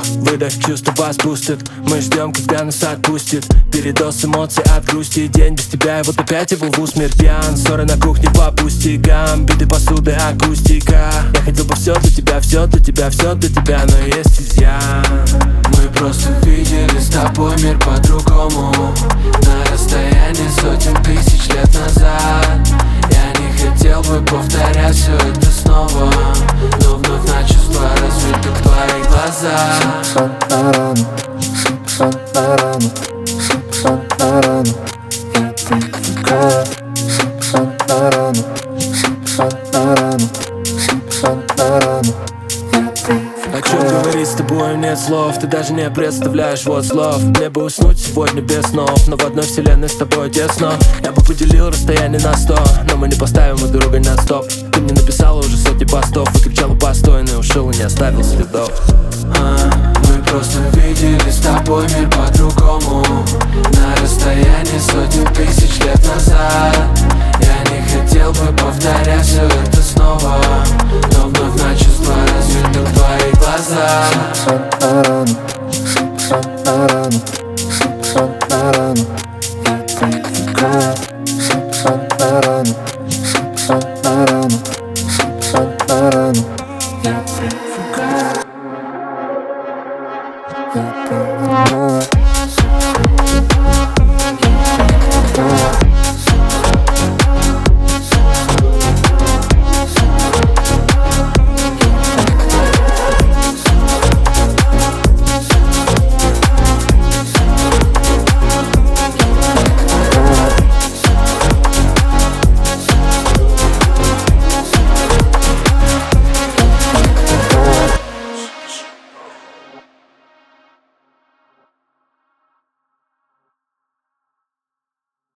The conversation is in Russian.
выдох, чувство вас бустит. Мы ждем, когда нас отпустит передоз эмоций от грусти. День без тебя, и вот опять я был в усмерть пьян. Ссоры на кухне по пустякам, биты посуды, акустика. Я хотел бы все для тебя, все для тебя, все для тебя, но есть изъян. Мы просто видели с тобой мир по-другому, на расстоянии сотен тысяч лет назад. Я не хотел бы повторять все это снова, но вновь на чувства разбиты в твоих глазах. Сон на рану, сон на рану, сон на рану. Я привыкаю. Сон на рану, сон на рану, сон на рану. О чем говорить с тобой, нет слов, ты даже не представляешь вот слов. Мне бы уснуть сегодня без снов, но в одной вселенной с тобой тесно. Я бы поделил расстояние на 100, но мы не поставим мы друга на стоп. Ты мне написала уже сотни постов, выкричала постой, но ушел и не оставил следов. Мы просто видели с тобой мир по-другому, на расстоянии сотен тысяч лет назад. Я не хотел бы повторять все это снова, но вновь на чувства разбиты в твоих глазах. Сон на рану, сон на рану, сон на рану. Я привыкаю. Сон на рану, сон на рану, сон на рану. Я привыкаю. Я привыкаю.